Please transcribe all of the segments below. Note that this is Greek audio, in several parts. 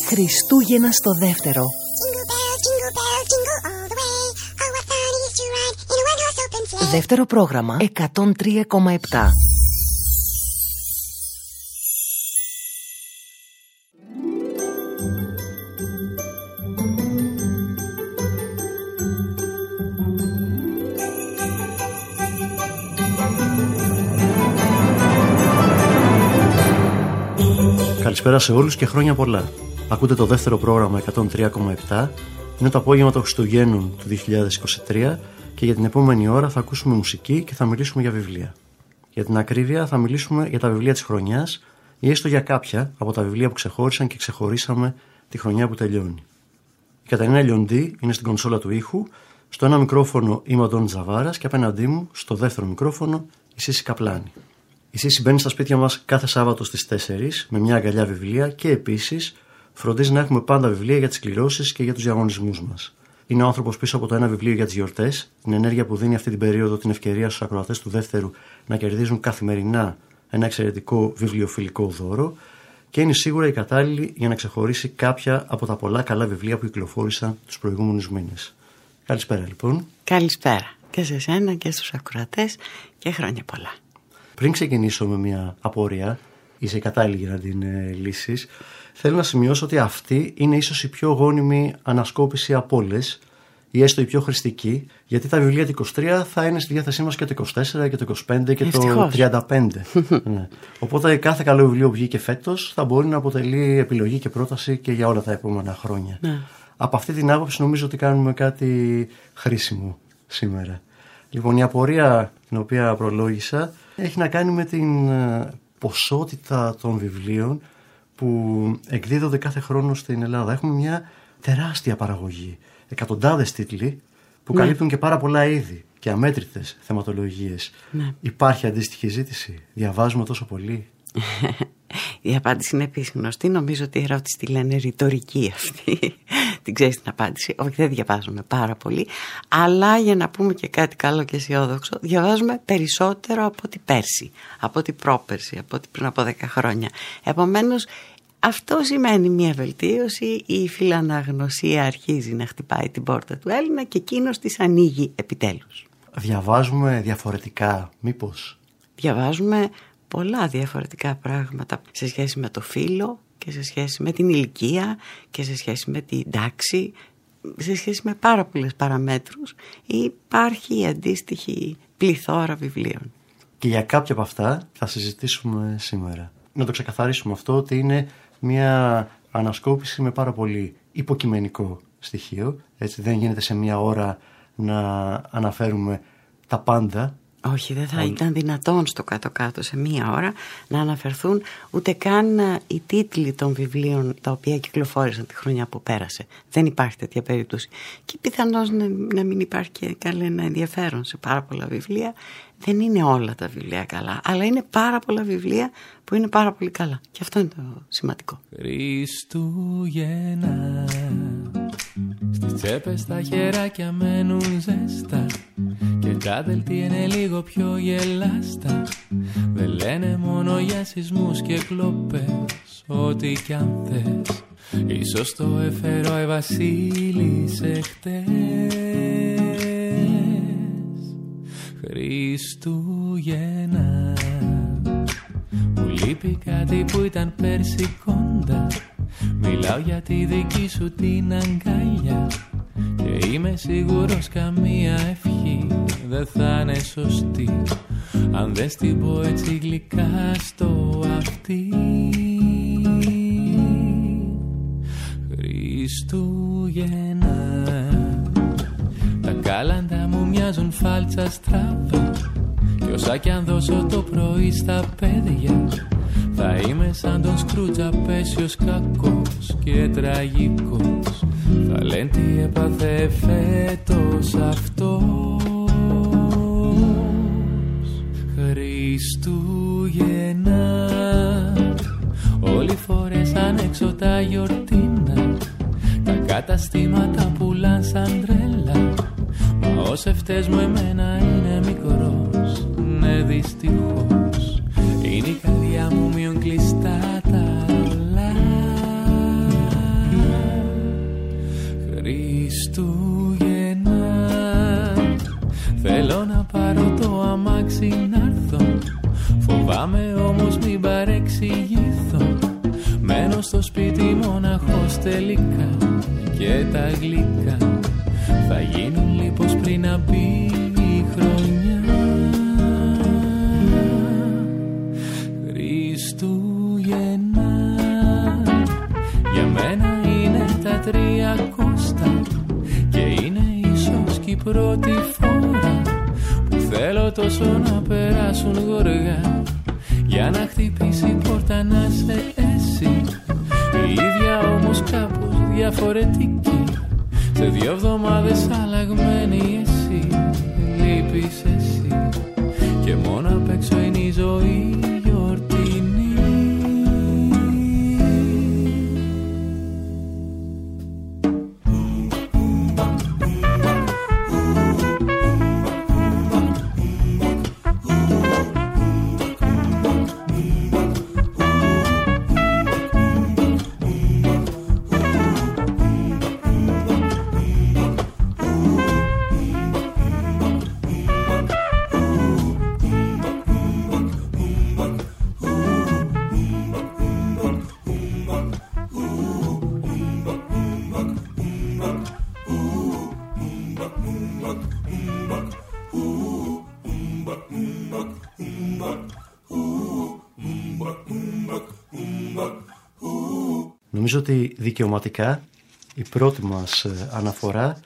Χριστούγεννα στο δεύτερο. Δεύτερο πρόγραμμα 103,7. Καλησπέρα σε όλους και χρόνια πολλά. Ακούτε το δεύτερο πρόγραμμα 103,7. Είναι το απόγευμα των Χριστουγέννων του 2023 και για την επόμενη ώρα θα ακούσουμε μουσική και θα μιλήσουμε για βιβλία. Για την ακρίβεια θα μιλήσουμε για τα βιβλία της χρονιάς ή έστω για κάποια από τα βιβλία που ξεχώρισαν και ξεχωρίσαμε τη χρονιά που τελειώνει. Η Καταρίνα Λιοντή είναι στην κονσόλα του ήχου, στο ένα μικρόφωνο είμαι ο Ντόν Ζαβάρας και απέναντί μου στο δεύτερο μικρόφωνο η Σύση Καπλάνη. Η Σύση μπαίνει στα σπίτια μας κάθε Σάββατο στις 4 με μια αγκαλιά βιβλία και επίσης φροντίζει να έχουμε πάντα βιβλία για τις κληρώσεις και για τους διαγωνισμούς μας. Είναι ο άνθρωπος πίσω από το ένα βιβλίο για τις γιορτές, την ενέργεια που δίνει αυτή την περίοδο την ευκαιρία στους ακροατές του δεύτερου να κερδίζουν καθημερινά ένα εξαιρετικό βιβλιοφιλικό δώρο και είναι σίγουρα η κατάλληλη για να ξεχωρίσει κάποια από τα πολλά καλά βιβλία που κυκλοφόρησαν τους προηγούμενους μήνες. Καλησπέρα λοιπόν. Καλησπέρα και σε σένα και στους ακροατές και χρόνια πολλά. Πριν ξεκινήσω με μια απορία, είσαι κατάλληλη για να την λύσεις, θέλω να σημειώσω ότι αυτή είναι ίσως η πιο γόνιμη ανασκόπηση από όλες ή έστω η πιο χρηστική, γιατί τα βιβλία του 23 θα είναι στη διάθεσή μας και το 24 και το 25 και το 35. Ναι. Οπότε κάθε καλό βιβλίο που βγήκε φέτος θα μπορεί να αποτελεί επιλογή και πρόταση και για όλα τα επόμενα χρόνια. Ναι. Από αυτή την άποψη νομίζω ότι κάνουμε κάτι χρήσιμο σήμερα. Λοιπόν, η απορία την οποία προλόγησα έχει να κάνει με την ποσότητα των βιβλίων που εκδίδονται κάθε χρόνο στην Ελλάδα. Έχουμε μια τεράστια παραγωγή. Εκατοντάδες τίτλοι που καλύπτουν και πάρα πολλά είδη και αμέτρητες θεματολογίες. Ναι. Υπάρχει αντίστοιχη ζήτηση? Διαβάζουμε τόσο πολύ? Η απάντηση είναι επίσης γνωστή. Νομίζω ότι η ερώτηση τη λένε ρητορική αυτή. Την ξέρεις την απάντηση? Όχι, δεν διαβάζουμε πάρα πολύ. Αλλά για να πούμε και κάτι καλό και αισιόδοξο, διαβάζουμε περισσότερο από ό,τι πέρσι, από ό,τι πρόπερσι, από ό,τι πριν από 10 χρόνια. Επομένως, αυτό σημαίνει μια βελτίωση. Η φιλαναγνωσία αρχίζει να χτυπάει την πόρτα του Έλληνα και εκείνος της ανοίγει επιτέλους. Διαβάζουμε διαφορετικά, μήπως? Διαβάζουμε πολλά διαφορετικά πράγματα σε σχέση με το φύλο και σε σχέση με την ηλικία και σε σχέση με την τάξη, σε σχέση με πάρα πολλές παραμέτρους. Υπάρχει αντίστοιχη πληθώρα βιβλίων. Και για κάποια από αυτά θα συζητήσουμε σήμερα. Να το ξεκαθαρίσουμε αυτό, ότι είναι μια ανασκόπηση με πάρα πολύ υποκειμενικό στοιχείο. Έτσι δεν γίνεται σε μια ώρα να αναφέρουμε τα πάντα. Όχι, δεν θα ήταν δυνατόν στο κάτω-κάτω σε μία ώρα να αναφερθούν ούτε καν οι τίτλοι των βιβλίων τα οποία κυκλοφόρησαν τη χρονιά που πέρασε. Δεν υπάρχει τέτοια περίπτωση. Και πιθανώς να μην υπάρχει και κανένα ενδιαφέρον σε πάρα πολλά βιβλία. Δεν είναι όλα τα βιβλία καλά, αλλά είναι πάρα πολλά βιβλία που είναι πάρα πολύ καλά. Και αυτό είναι το σημαντικό. Χριστούγεννα, στις τσέπες τα χεράκια μένουν ζεστά και τα δελτία είναι λίγο πιο γελάστα. Δεν λένε μόνο για σεισμούς και κλοπές, ό,τι κι αν θες. Ίσως το έφερε ο Βασίλης εχθές. Χριστούγεννα, μου λείπει κάτι που ήταν πέρσι κοντά. Μιλάω για τη δική σου την αγκαλιά και είμαι σίγουρος καμία ευχή δεν θα είναι σωστή αν δεν στην πω έτσι γλυκά στο αυτί. Χριστούγεννα, τα κάλαντα μου μοιάζουν φάλτσα στραβά κι όσα κι αν δώσω το πρωί στα παιδιά θα είμαι σαν τον Σκρούτζ απέσιος κακός και τραγικός. Θα λένε τι έπαθε φέτος αυτός. Χριστούγεννα, όλοι φορέσαν έξω τα γιορτίνα, τα καταστήματα πουλάν σαν τρέλα. Μα ως ευτές μου εμένα είναι μικρός, ναι δυστυχώς. Είναι η καρδιά μου μειον κλειστά τα όλα. Μένω στο σπίτι μοναχός τελικά και τα γλυκά θα γίνουν λίπος πριν να μπει η χρονιά. Χριστούγεννα για μένα είναι τα 300 και είναι ίσως και η πρώτη φορά που θέλω τόσο να περάσουν γοργά, για να χτυπήσει η πόρτα να σε εσύ, η ίδια όμως κάπως διαφορετική, σε 2 εβδομάδες αλλαγμένη εσύ. Λείπεις εσύ και μόνο απ' έξω είναι η ζωή γιορτινή. Νομίζω ότι δικαιωματικά η πρώτη μας αναφορά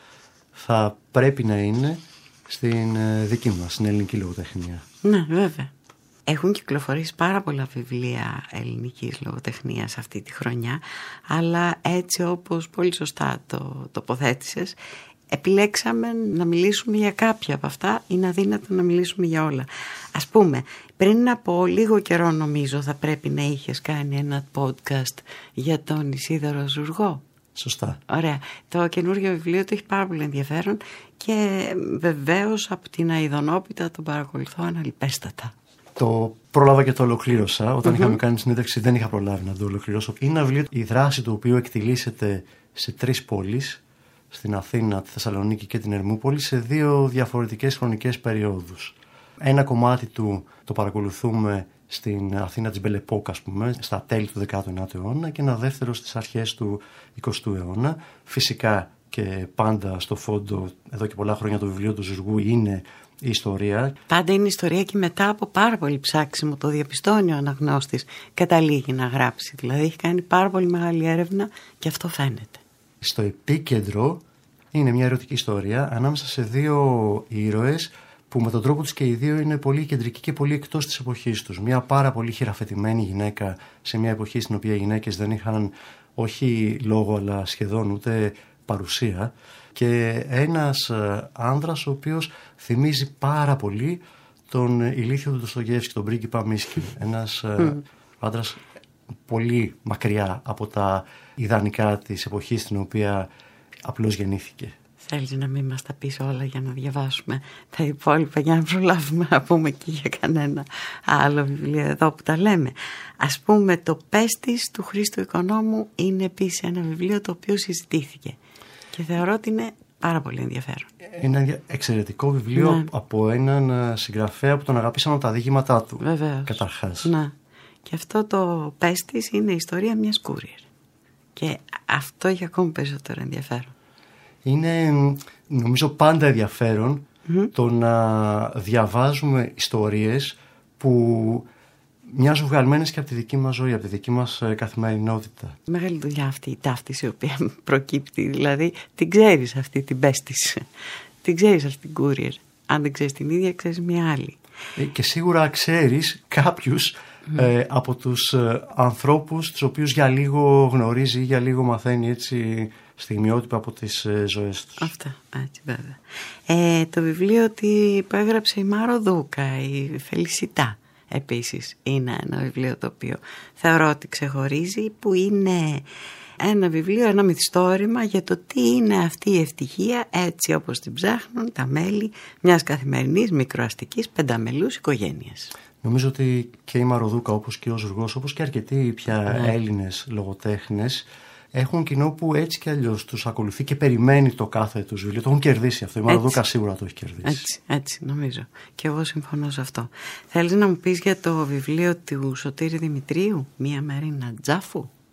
θα πρέπει να είναι στην δική μας, στην ελληνική λογοτεχνία. Ναι, βέβαια. Έχουν κυκλοφορήσει πάρα πολλά βιβλία ελληνικής λογοτεχνίας αυτή τη χρονιά, αλλά έτσι όπως πολύ σωστά το τοποθέτησες, επιλέξαμε να μιλήσουμε για κάποια από αυτά, είναι αδύνατο να μιλήσουμε για όλα. Ας πούμε, πριν από λίγο καιρό νομίζω θα πρέπει να είχες κάνει ένα podcast για τον Ισίδωρο Ζουργό. Σωστά. Ωραία. Το καινούργιο βιβλίο του έχει πάρα πολύ ενδιαφέρον και βεβαίως από την αηδονόπιτα τον παρακολουθώ αναλυπέστατα. Το πρόλαβα και το ολοκλήρωσα. Όταν είχαμε κάνει συνέντευξη δεν είχα προλάβει να το ολοκληρώσω. Είναι ένα βιβλίο, η δράση του οποίου εκτιλήσεται σε 3 πόλεις, στην Αθήνα, τη Θεσσαλονίκη και την Ερμούπολη, σε 2 διαφορετικές χρονικές περιόδους. Ένα κομμάτι του το παρακολουθούμε στην Αθήνα της Μπελεπόκα, ας πούμε, στα τέλη του 19ου αιώνα, και ένα δεύτερο στις αρχές του 20ου αιώνα. Φυσικά και πάντα στο φόντο, εδώ και πολλά χρόνια, το βιβλίο του Ζουργού είναι η ιστορία. Πάντα είναι η ιστορία και μετά από πάρα πολύ ψάξιμο, το διαπιστώνει ο αναγνώστης, καταλήγει να γράψει. Δηλαδή έχει κάνει πάρα πολύ μεγάλη έρευνα και αυτό φαίνεται. Στο επίκεντρο είναι μια ερωτική ιστορία ανάμεσα σε 2 ήρωες που με τον τρόπο τους και οι 2 είναι πολύ κεντρικοί και πολύ εκτός της εποχής τους. Μια πάρα πολύ χειραφετημένη γυναίκα σε μια εποχή στην οποία οι γυναίκες δεν είχαν όχι λόγο αλλά σχεδόν ούτε παρουσία, και ένας άνδρας ο οποίος θυμίζει πάρα πολύ τον ηλίθιο του Ντοστογεύσκη, τον πρίγκιπα Μίσκιν. Ένας άνδρας πολύ μακριά από τα ιδανικά της εποχής στην οποία απλώς γεννήθηκε. Θέλεις να μην μας τα πεις όλα για να διαβάσουμε τα υπόλοιπα, για να προλάβουμε να πούμε και για κανένα άλλο βιβλίο εδώ που τα λέμε. Ας πούμε, το Πέστης του Χρήστου Οικονόμου είναι επίσης ένα βιβλίο το οποίο συζητήθηκε και θεωρώ ότι είναι πάρα πολύ ενδιαφέρον. Ένα εξαιρετικό βιβλίο, ναι, από έναν συγγραφέα που τον αγαπήσαμε από τα διηγήματά του. Βεβαίως. Καταρχάς. Ναι. Και αυτό το Πέστης είναι η ιστορία μιας courier. Και αυτό έχει ακόμη περισσότερο ενδιαφέρον. Είναι, νομίζω, πάντα ενδιαφέρον το να διαβάζουμε ιστορίες που μοιάζουν βγαλμένες και από τη δική μας ζωή, από τη δική μας καθημερινότητα. Μεγάλη δουλειά αυτή η ταύτιση η οποία προκύπτει, δηλαδή την ξέρεις αυτή την Πέστης, την ξέρεις αυτή την courier. Αν δεν ξέρεις την ίδια, ξέρεις μια άλλη. Και σίγουρα ξέρεις κάποιους από τους ανθρώπους τους οποίους για λίγο γνωρίζει ή για λίγο μαθαίνει έτσι στιγμιότυπα από τις ζωές τους. Αυτά, έτσι βέβαια. Το βιβλίο που έγραψε η Μάρο Δούκα, η Φελισιτά, επίσης είναι ένα βιβλίο το οποίο θεωρώ ότι ξεχωρίζει, που είναι ένα βιβλίο, ένα μυθιστόρημα για το τι είναι αυτή η ευτυχία έτσι όπως την ψάχνουν τα μέλη μιας καθημερινής μικροαστικής πενταμελούς οικογένειας. Νομίζω ότι και η Μαροδούκα, όπως και ο Ζουργός, όπως και αρκετοί πια Έλληνες λογοτέχνες, έχουν κοινό που έτσι κι αλλιώς τους ακολουθεί και περιμένει το κάθε τους βιβλίο. Το έχουν κερδίσει αυτό. Η Μαροδούκα σίγουρα το έχει κερδίσει. Έτσι νομίζω. Και εγώ συμφωνώ σε αυτό. Θέλεις να μου πεις για το βιβλίο του Σωτήρη Δημητρίου, Μία Μερίνα Τζάφου?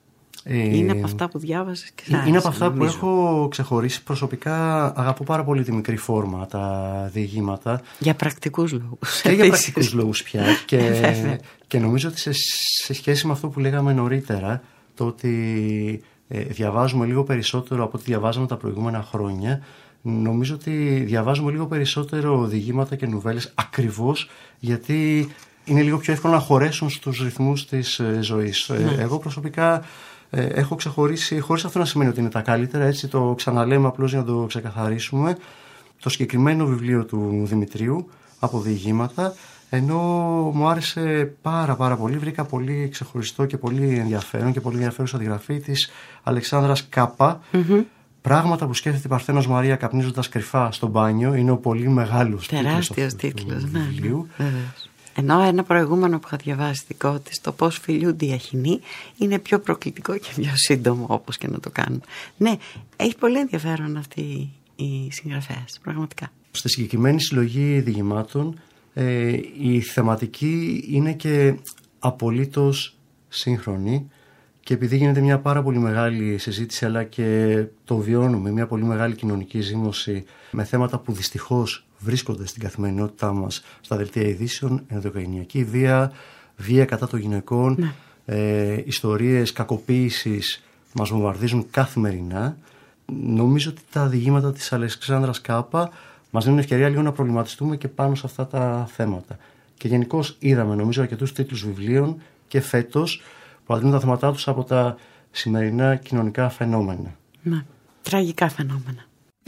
Είναι από αυτά που διάβασες και είναι από αυτά που έχω ξεχωρίσει προσωπικά. Αγαπώ πάρα πολύ τη μικρή φόρμα, τα διηγήματα. Για πρακτικούς λόγους. Και για πρακτικούς λόγους πια. Και νομίζω ότι σε σχέση με αυτό που λέγαμε νωρίτερα, το ότι διαβάζουμε λίγο περισσότερο από ό,τι διαβάζαμε τα προηγούμενα χρόνια, νομίζω ότι διαβάζουμε λίγο περισσότερο διηγήματα και νουβέλες ακριβώς γιατί είναι λίγο πιο εύκολο να χωρέσουν στους ρυθμούς της ζωής. Εγώ προσωπικά έχω ξεχωρίσει, χωρίς αυτό να σημαίνει ότι είναι τα καλύτερα, έτσι το ξαναλέμε απλώς για να το ξεκαθαρίσουμε, το συγκεκριμένο βιβλίο του Δημητρίου από διηγήματα, ενώ μου άρεσε πάρα πολύ, βρήκα πολύ ξεχωριστό και πολύ ενδιαφέρον και πολύ ενδιαφέρουσα αντιγραφή της Αλεξάνδρας Κάπα. Πράγματα που σκέφτεται η Παρθένος Μαρία καπνίζοντας κρυφά στο μπάνιο. Είναι ο πολύ μεγάλος τεράστιος τίτλος του βιβλίου. Ενώ ένα προηγούμενο που είχα διαβάσει δικό της, το πώς φιλούνται οι αχινοί, είναι πιο προκλητικό και πιο σύντομο, όπως και να το κάνουμε. Ναι, έχει πολύ ενδιαφέρον αυτή η συγγραφέας, πραγματικά. Στη συγκεκριμένη συλλογή διηγημάτων η θεματική είναι και απολύτως σύγχρονη και επειδή γίνεται μια πάρα πολύ μεγάλη συζήτηση αλλά και το βιώνουμε, μια πολύ μεγάλη κοινωνική ζήμωση με θέματα που δυστυχώς βρίσκονται στην καθημερινότητά μας στα δελτία ειδήσεων, ενδοοικογενειακή βία, βία κατά των γυναικών, ιστορίες κακοποίησης μας βομβαρδίζουν καθημερινά. Νομίζω ότι τα διηγήματα της Αλεξάνδρας Κάπα μας δίνουν ευκαιρία λίγο να προβληματιστούμε και πάνω σε αυτά τα θέματα. Και γενικώς είδαμε νομίζω αρκετούς τίτλους βιβλίων και φέτος που αντλούν τα θέματά τους από τα σημερινά κοινωνικά φαινόμενα. Ναι, τραγικά φαινόμενα.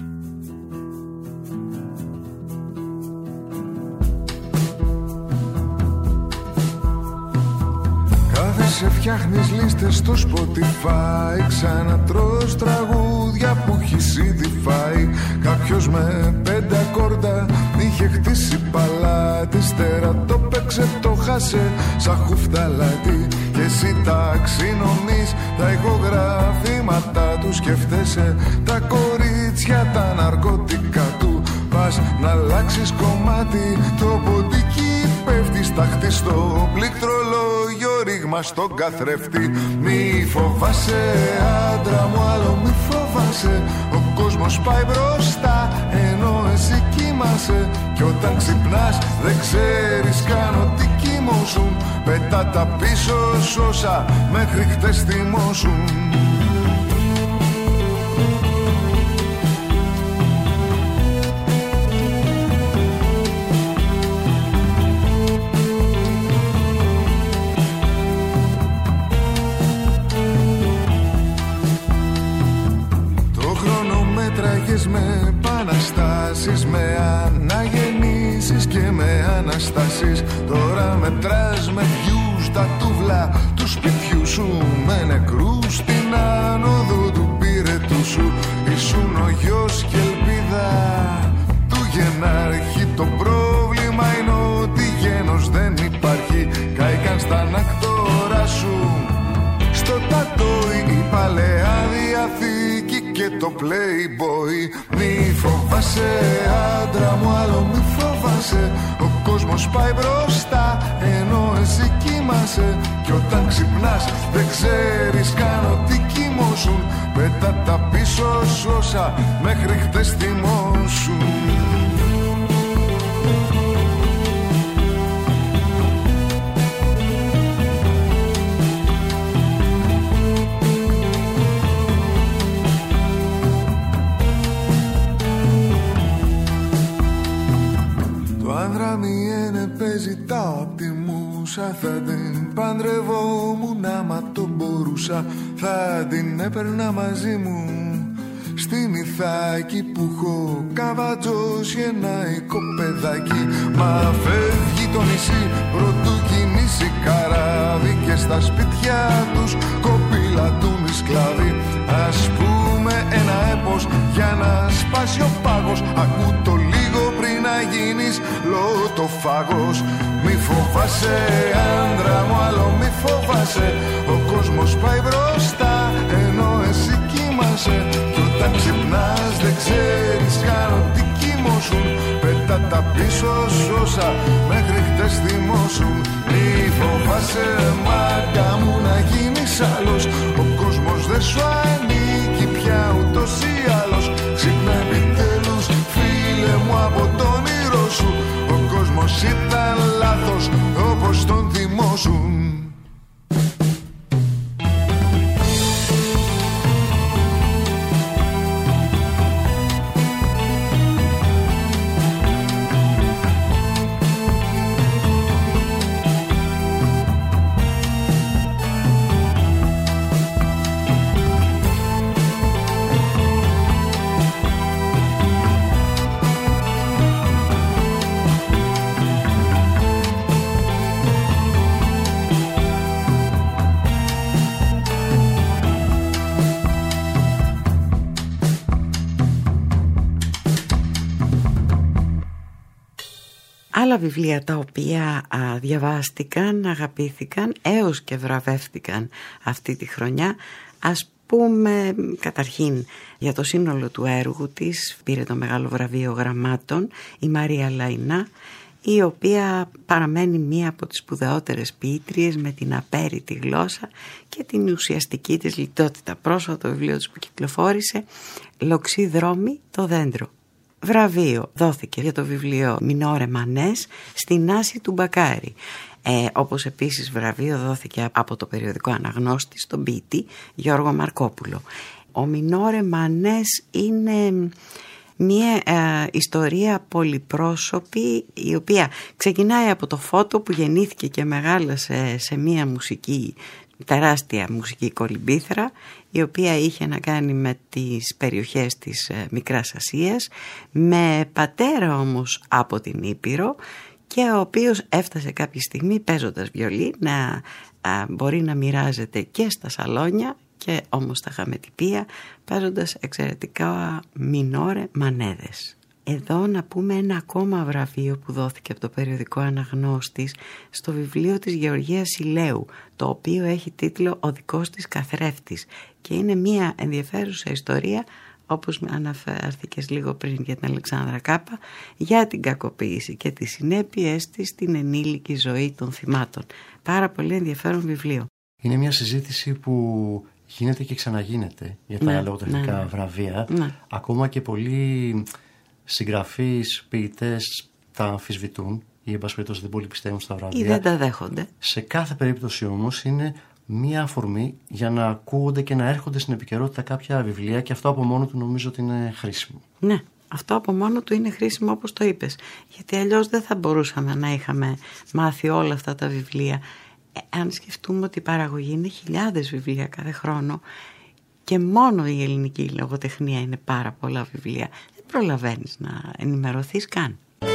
Σε φτιάχνεις λίστες στο Spotify, ξανατρως τραγούδια που έχεις ήδη φάει. Κάποιος με 5 ακόρντα είχε χτίσει παλάτι, ύστερα το παίξε, το χάσε σαν χουφταλάτι. Και εσύ ταξινομείς τα ηχογραφήματα του, σκέφτεσαι τα κορίτσια, τα ναρκωτικά του. Πας να αλλάξεις κομμάτι, το ποντίκι πέφτει στάχτη στο πληκτρολόγιο, ρήγμα στον καθρέφτη. Μη φοβάσαι άντρα μου, άλλο μη φοβάσαι. Ο κόσμος πάει μπροστά ενώ εσύ κοιμάσαι. Κι όταν ξυπνάς δεν ξέρεις καν ότι κοιμώσουν. Πετά τα πίσω σ' όσα μέχρι χτες θυμώσουν. Με επαναστάσεις, με αναγεννήσεις και με αναστάσεις. Τώρα μετράς με views τα τούβλα του σπιτιού σου, με νεκρούς στην άνοδο του πυρετού σου. Ήσουν ο γιος και ελπίδα του γενάρχη. Το πρόβλημα είναι ότι γένος δεν υπάρχει. Κάηκαν στα ανακτόρα σου στο τατόι η παλαιά διαθήκη και το Playboy. Μη φοβάσαι άντρα μου, άλλο μη φοβάσαι. Ο κόσμος πάει μπροστά ενώ εσύ κοιμάσαι. Κι όταν ξυπνάς δεν ξέρεις καν ότι κοιμώσουν. Πέτα τα πίσω σ' όσα μέχρι χτες θυμώσουν. Ζητάω απ' τη μουσα, θα την παντρευόμουν άμα το μπορούσα. Θα την έπαιρνα μαζί μου στην Ιθάκη που έχω καβατζώσει ένα οικοπεδάκι. Μα φεύγει το νησί πρωτού κινήσει καράβι και στα σπίτια τους κοπηλατούν οι σκλάβοι. Ας πούμε ένα έπος για να σπάσει ο πάγος. Ακού το λίγο πριν να γίνεις λωτοφάγος. Μη φοβάσαι άντρα μου, άλλο μη φοβάσαι. Ο κόσμος πάει μπροστά ενώ εσύ κοιμάσαι. Κι όταν ξυπνάς δεν ξέρεις καν ότι κοιμώσουν. Πέτα τα πίσω σ' όσα μέχρι χτες θυμώσουν. Μη φοβάσαι μάγκα μου να γίνεις άλλος. Ο κόσμος δεν σου ανήκει πια ούτως ή άλλως. Ξύπνα επιτέλους φίλε μου από το όνειρό σου. Ο κόσμος ήταν λάθος όπως τον θυμώσουν. Άλλα βιβλία τα οποία διαβάστηκαν, αγαπήθηκαν έως και βραβεύτηκαν αυτή τη χρονιά, ας πούμε καταρχήν για το σύνολο του έργου της πήρε το μεγάλο βραβείο γραμμάτων η Μαρία Λαϊνά, η οποία παραμένει μία από τις σπουδαιότερες ποιήτριες με την απέρριτη γλώσσα και την ουσιαστική της λιτότητα. Πρόσφατα το βιβλίο της που κυκλοφόρησε, «Λοξή δρόμη, το δέντρο». Βραβείο δόθηκε για το βιβλίο «Μινόρε Μανές» στην Άση του Μπακάρη. Όπως επίσης βραβείο δόθηκε από το περιοδικό Αναγνώστη στον ποιητή Γιώργο Μαρκόπουλο. Ο Μινόρε Μανές είναι μια ιστορία πολυπρόσωπη, η οποία ξεκινάει από το Φώτο που γεννήθηκε και μεγάλωσε σε μια τεράστια μουσική κολυμπήθρα, η οποία είχε να κάνει με τις περιοχές της Μικράς Ασίας, με πατέρα όμως από την Ήπειρο, και ο οποίος έφτασε κάποια στιγμή παίζοντας βιολί να μπορεί να μοιράζεται και στα σαλόνια και όμως στα χαμετυπία, παίζοντας εξαιρετικά μινόρε μανέδες. Εδώ να πούμε ένα ακόμα βραβείο που δόθηκε από το περιοδικό Αναγνώστης στο βιβλίο της Γεωργίας Ηλαίου, το οποίο έχει τίτλο «Ο δικός της καθρέφτης» και είναι μια ενδιαφέρουσα ιστορία, όπως αναφέρθηκες λίγο πριν για την Αλεξάνδρα Κάπα, για την κακοποίηση και τις συνέπειες της στην ενήλικη ζωή των θυμάτων. Πάρα πολύ ενδιαφέρον βιβλίο. Είναι μια συζήτηση που γίνεται και ξαναγίνεται για τα λογοτεχνικά βραβεία. Ναι. Ακόμα και πολλοί συγγραφείς, ποιητές τα αμφισβητούν ή εν πάση περιπτώσει δεν πολύ πιστεύουν στα βραβεία. Ή δεν τα δέχονται. Σε κάθε περίπτωση όμως είναι μία αφορμή για να ακούγονται και να έρχονται στην επικαιρότητα κάποια βιβλία, και αυτό από μόνο του νομίζω ότι είναι χρήσιμο. Ναι, αυτό από μόνο του είναι χρήσιμο όπως το είπες. Γιατί αλλιώς δεν θα μπορούσαμε να είχαμε μάθει όλα αυτά τα βιβλία. Αν σκεφτούμε ότι η παραγωγή είναι χιλιάδες βιβλία κάθε χρόνο και μόνο η ελληνική λογοτεχνία είναι πάρα πολλά βιβλία, δεν προλαβαίνεις να ενημερωθείς καν.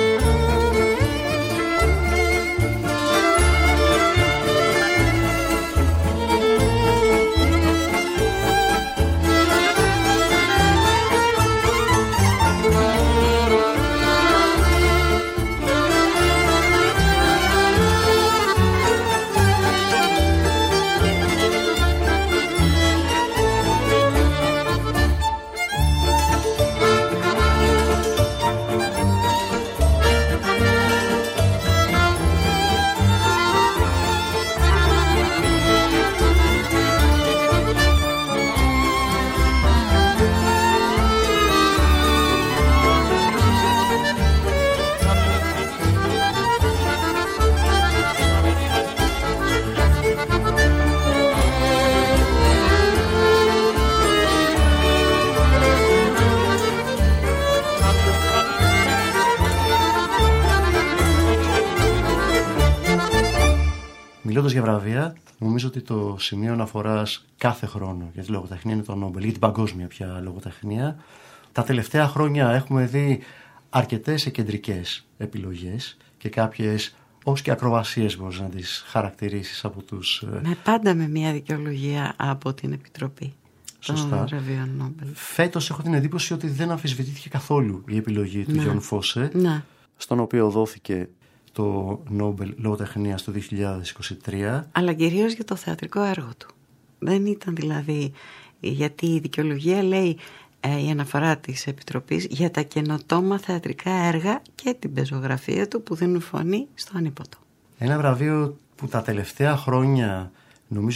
Μιλώντας για βραβεία, νομίζω ότι το σημείο αναφοράς κάθε χρόνο για τη λογοτεχνία είναι το Νόμπελ, για την παγκόσμια πια λογοτεχνία. Τα τελευταία χρόνια έχουμε δει αρκετές κεντρικές επιλογές και κάποιες ως και ακροβασίες μπορείς να τις χαρακτηρίσεις από τους... Πάντα με μια δικαιολογία από την Επιτροπή. Σωστά. Φέτος έχω την εντύπωση ότι δεν αμφισβητήθηκε καθόλου η επιλογή του Γιον Φώσε, στον οποίο δόθηκε το Νόμπελ Λογοτεχνίας το 2023. Αλλά κυρίως για το θεατρικό έργο του. Δεν ήταν δηλαδή, γιατί η δικαιολογία λέει η αναφορά της Επιτροπής για τα καινοτόμα θεατρικά έργα και την πεζογραφία του που δίνουν φωνή στο ανίποτο. Ένα βραβείο που τα τελευταία χρόνια νομίζω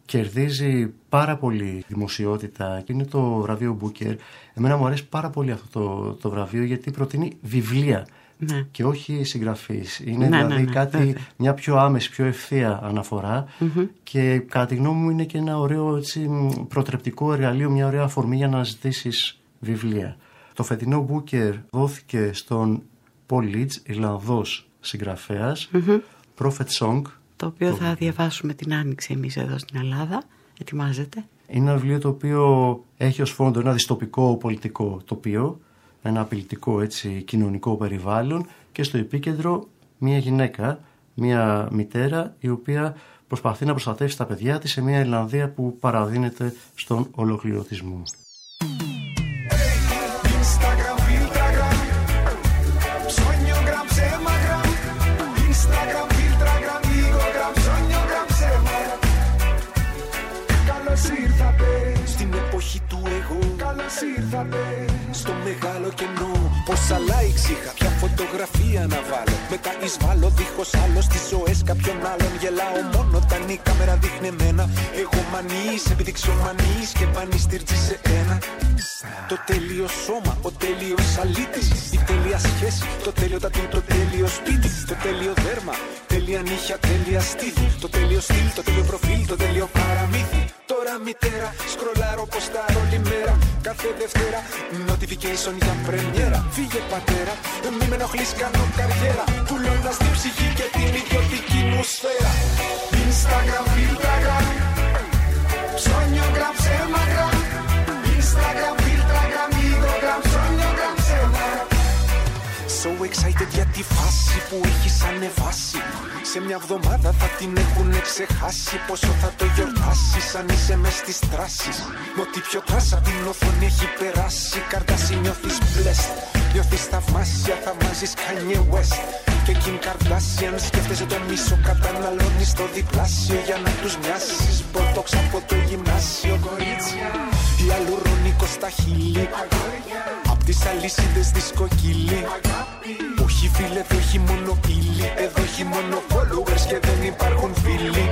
κερδίζει πάρα πολύ δημοσιότητα και είναι το βραβείο Booker. Εμένα μου αρέσει πάρα πολύ αυτό το βραβείο γιατί προτείνει βιβλία και όχι συγγραφείς. Είναι δηλαδή μια πιο άμεση, πιο ευθεία αναφορά και κατά τη γνώμη μου είναι και ένα ωραίο έτσι, προτρεπτικό εργαλείο, μια ωραία αφορμή για να ζητήσεις βιβλία. Το φετινό Booker δόθηκε στον Paul Leeds, Ιρλανδός συγγραφέας, Prophet Song. Το οποίο θα διαβάσουμε την Άνοιξη εμείς εδώ στην Ελλάδα. Ετοιμάζεται. Είναι ένα βιβλίο το οποίο έχει ως φόντο ένα δυστοπικό πολιτικό τοπίο, ένα απειλητικό έτσι, κοινωνικό περιβάλλον και στο επίκεντρο μια γυναίκα, μια μητέρα η οποία προσπαθεί να προστατεύσει τα παιδιά της σε μια Ιρλανδία που παραδίνεται στον ολοκληρωτισμό. Στην εποχή του εγώ, καλώς ήρθατε στο μεγάλο κενό. Πόσα likes είχα, ποια φωτογραφία να βάλω. Μετά εισβάλλω δίχως άλλο στις ζωές κάποιων άλλων. Γελάω μόνο όταν η κάμερα δείχνει εμένα. Εγώ μανής, επιδειξιομανής και πανιστήρτζη σε ένα. Το τέλειο σώμα, ο τέλειος αλήτης. Η τέλεια σχέση, το τέλειο τατού, το τέλειο σπίτι. Το τέλειο δέρμα, τέλεια νύχια, τέλεια στήθη. Το τέλειο στυλ, το τέλειο προφίλ, το τέλειο παραμύθι. Τώρα μητέρα, σκρολάρω ποστάρω όλη μέρα. Κάθε Δευτέρα, notification για πρεμιέρα. Φύγε πατέρα, μη με ενοχλείς, κάνω καριέρα. Πουλώντας την ψυχή και την ιδιωτική μου σφαίρα. Instagram, Filtragram, ψώνιο γκραμ, ψέμα γκραμ. Instagram, Filtragram, ego ψώνιο γκραμ, ψέμα. So excited για τη φάση που έχεις ανεβάσει. Σε μια εβδομάδα θα την έχουνε ξεχάσει. Πόσο θα το γιορτάσεις αν είσαι μες στις τράσεις. Μ' ό,τι πιο τράσα την οθόνη έχει περάσει. Καρτάσι νιώθεις blessed, νιώθεις θαυμάσια, θαυμάζεις Kanye West και Kim Kardashian. Σκέφτεσαι το μίσο, καταναλώνεις το διπλάσιο για να τους μοιάσεις. Botox από το γυμνάσιο, κορίτσια. Η αλλουρονίκο στα χείλη, απ' τις αλυσίδες δισκοκύλι. Όχι φίλε, εδώ έχει μόνο ύλη. Εδώ έχει μόνο followers και δεν υπάρχουν φίλοι.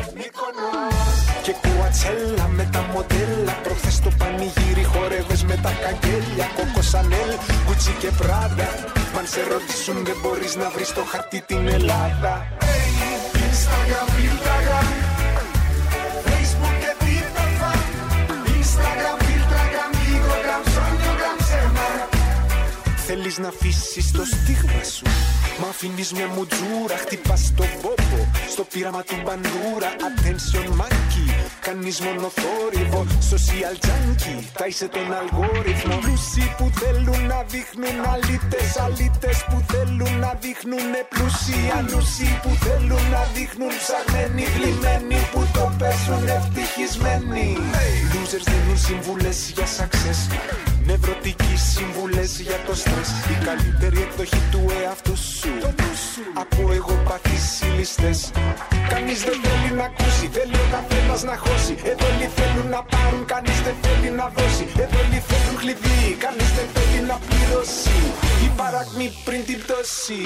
Και κουατσέλα με τα μοντέλα. Προχθές το πανηγύρι χορεύες με τα καγγέλια. Κόκο Σανέλ, Gucci και Prada. Μ' αν σε ρωτήσουν δεν μπορείς να βρεις το χαρτί την Ελλάδα. Instagram, Filtragram, Facebook και TikTok. Instagram, Filtragram, Ego, ψώνιο, ψέμα. Θέλεις να αφήσεις το στίγμα σου, μ' αφήνεις μια μουτζούρα. Χτυπάς τον πόπο, στο πείραμα του μπαντούρα. Attention monkey, κάνεις μόνο θόρυβο. Social junkie, τάισε τον αλγόριθμο. Πλούσιοι που θέλουν να δείχνουν αλήτες. Αλήτες που θέλουν να δείχνουνε πλούσιοι. Ανούσιοι που θέλουν να δείχνουν ψαγμένοι. Γλυμμένοι που το παίζουν ευτυχισμένοι. Losers δίνουν συμβουλές για success. Νευρωτικοί συμβουλές για το στρες. Η καλύτερη εκδοχή του εαυτού σου. Από εγωπαθείς ληστές. Κανείς δεν θέλει να ακούσει, θέλει ο καθένας να χώσει. Εδώ όλοι θέλουν να πάρουν, κανείς δεν θέλει να δώσει. Εδώ όλοι θέλουν κλειδί, κανείς δεν θέλει να πληρώσει. Η παρακμή πριν την πτώση.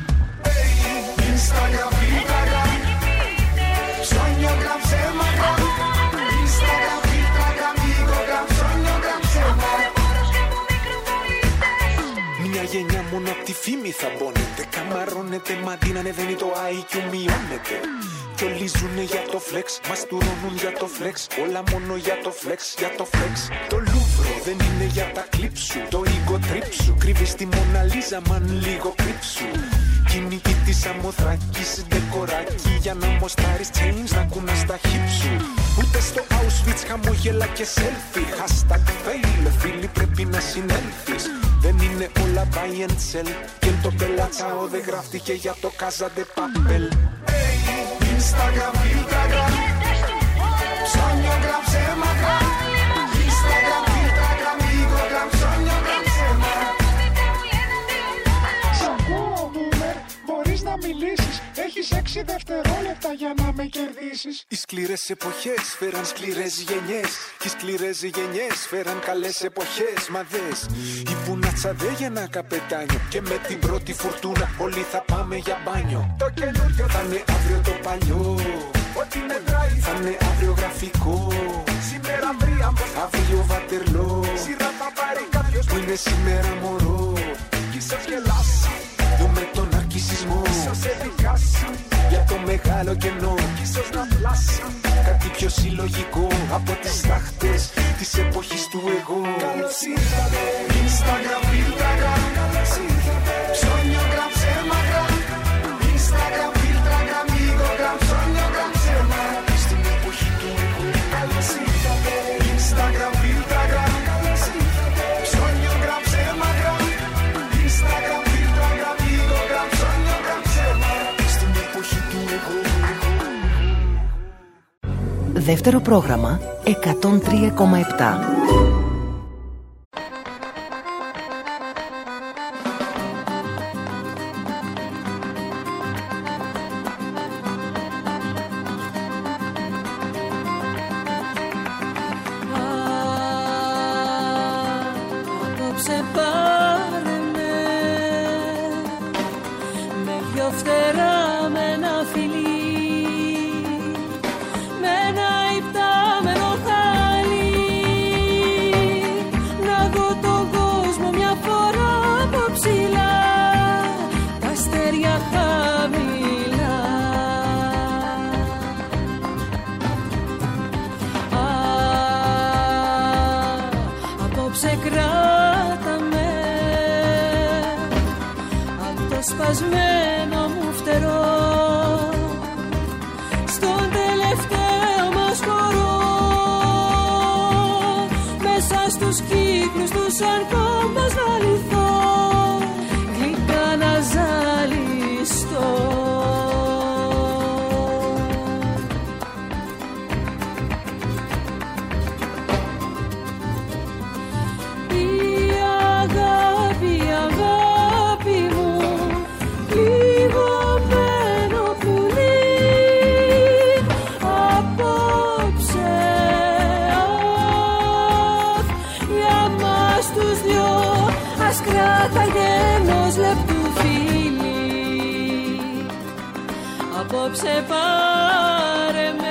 Instagram, Filtragram, ψώνιο γκραμ, ψέμα γκραμ. Instagram, Filtragram, ego, ψώνιο γκραμ, ψέμα. Μια γενιά μόνο απ' τη φήμη θα μπώνεται. Καμαρώνεται, μαντί να ανεβαίνει το IQ μειώνεται. Κι όλοι ζουνε για το flex, μαστουρώνουν για το flex. Όλα μόνο για το flex, για το flex. Το Λούβρο δεν είναι για τα κλιπ σου. Το ego trip σου, κρύβεις τη Μόνα Λίζα, μαν λίγο κρύψου. Κινητή της αμοθρακής, ντεκοράκι για να μοστάρεις chains να κούνα στα hip σου. Ούτε στο Auschwitz χαμόγελα και selfie. Hashtag fail, φίλοι πρέπει να συνέλθεις. Δεν είναι όλα buy and sell. Και το πελατσάω δεν γράφτηκε για το Casa de Papel. Instagram, Filtragram, ψώνιο γκραμ, ψέμα γκραμ. Instagram, Filtragram, ego, ψώνιο γκραμ, ψέμα. Σ' ακούω, boomer, μπορείς να μιλήσεις. Έχεις 6 δευτερόλεπτα για να με κερδίσεις. Οι σκληρές εποχές φέραν σκληρές γενιές. Και οι σκληρές γενιές φέραν καλές εποχές. Μα δες, η πουνάτσα δεν γεννά καπετάνιο. Και με την πρώτη φουρτούνα όλοι θα πάμε για μπάνιο. Το καινούριο θα είναι αύριο το παλιό. Ό,τι μετράει θα είναι αύριο γραφικό. Σήμερα βρία μας, αύριο Βατερλό. Σειρά θα πάρει κάποιος που είναι σήμερα μωρό. Κι ίσως γελάσει, δούμε τον αρκισισμό. Ίσως εδικάσει για το μεγάλο κενό. Κι ίσως να πλάσει κάτι πιο συλλογικό από τις τάχτες της εποχής του εγώ. Καλώς ήρθατε, Instagram, Filtragram. Καλώς ήρθατε, ψώνιο-gram, ψέμα-gram. Instagram, Filtragram, Ego-gram, ψώνιο-gram, ψέμα. Στην εποχή του εγώ. Καλώς ήρθατε, Instagram, Filtragram. Καλώς ήρθατε, ψώνιο-gram, ψέμα-gram. Instagram, Filtragram, Ego-gram, ψώνιο-gram, ψέμα. Στην εποχή του εγώ. Δεύτερο πρόγραμμα 103,7. Απόψε πάρε με δυο φτερά, με ένα φιλί, με ένα υπτάμενο χαλί, να δω τον κόσμο μια φορά από ψηλά, τα αστέρια χαμηλά. Απόψε κράτα με απ' το σπασμένο μου φτερό, στον τελευταίο μας χορό, μέσα στους κύκλους τους σαν κόμπας να λυθώ, γλυκά να ζαλιστώ. Απόψε πάρε με.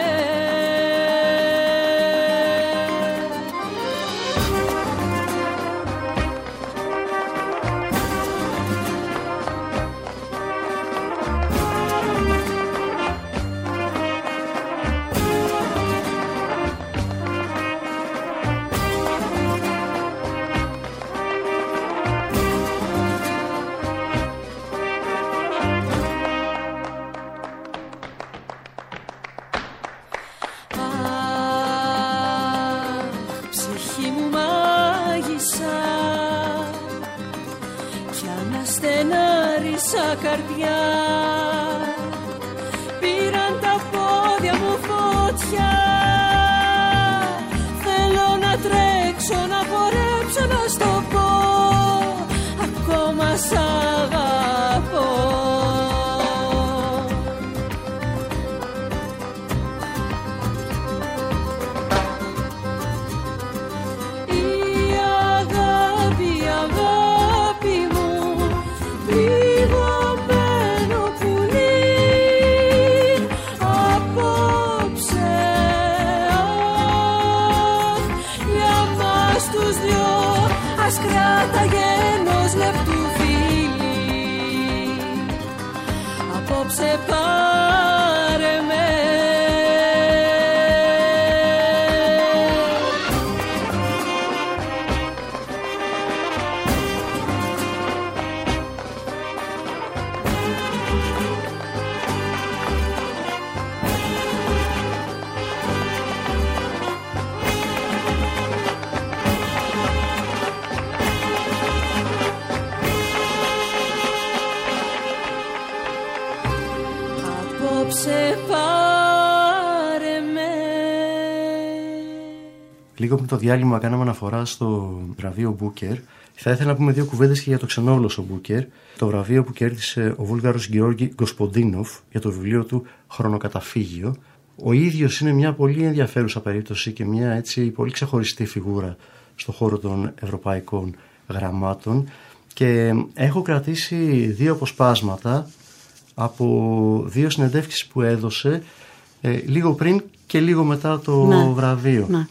Καρδιά, πήραν τα πόδια μου φωτιά. Θέλω να τρέξω, να χορέψω, να στο πω, ακόμα σ' αγαπώ. Απόψε πάρε με. Λίγο με το διάλειμμα κάναμε αναφορά στο βραβείο Μπούκερ. Θα ήθελα να πούμε δύο κουβέντες και για το ξενόγλωσσο Μπούκερ. Το βραβείο που κέρδισε ο Βούλγαρος Γεώργη Γκοσποντίνοφ για το βιβλίο του Χρονοκαταφύγιο. Ο ίδιος είναι μια πολύ ενδιαφέρουσα περίπτωση και μια έτσι πολύ ξεχωριστή φιγούρα στον χώρο των ευρωπαϊκών γραμμάτων. Και έχω κρατήσει δύο αποσπάσματα από δύο συνεντεύξεις που έδωσε λίγο πριν και λίγο μετά το βραβείο. Ναι.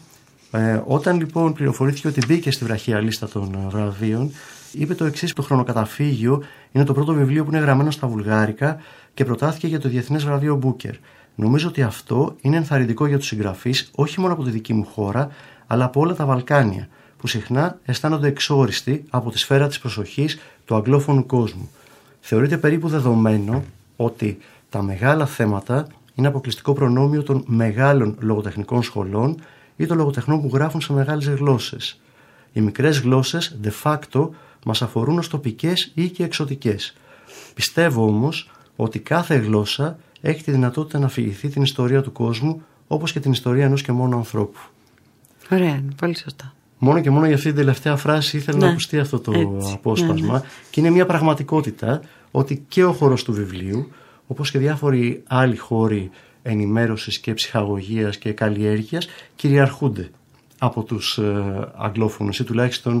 Όταν λοιπόν πληροφορήθηκε ότι μπήκε στη βραχία λίστα των βραβείων, είπε το εξής: το Χρονοκαταφύγιο είναι το πρώτο βιβλίο που είναι γραμμένο στα βουλγάρικα και προτάθηκε για το Διεθνές Βραβείο Μπούκερ. Νομίζω ότι αυτό είναι ενθαρρυντικό για τους συγγραφείς, όχι μόνο από τη δική μου χώρα, αλλά από όλα τα Βαλκάνια, που συχνά αισθάνονται εξόριστοι από τη σφαίρα της προσοχής του αγγλόφωνου κόσμου. Θεωρείται περίπου δεδομένο ότι τα μεγάλα θέματα είναι αποκλειστικό προνόμιο των μεγάλων λογοτεχνικών σχολών ή των λογοτεχνών που γράφουν σε μεγάλες γλώσσες. Οι μικρές γλώσσες de facto μας αφορούν ως τοπικές ή και εξωτικές. Πιστεύω όμως ότι κάθε γλώσσα έχει τη δυνατότητα να αφηγηθεί την ιστορία του κόσμου, όπως και την ιστορία ενός και μόνο ανθρώπου. Ωραία, πολύ σωστά. Μόνο και μόνο για αυτή την τελευταία φράση ήθελα να ακουστεί αυτό το απόσπασμα. Ναι. Και είναι μια πραγματικότητα ότι και ο χώρος του βιβλίου, όπως και διάφοροι άλλοι χώροι ενημέρωσης και ψυχαγωγίας και καλλιέργειας, κυριαρχούνται από τους αγγλόφωνους ή τουλάχιστον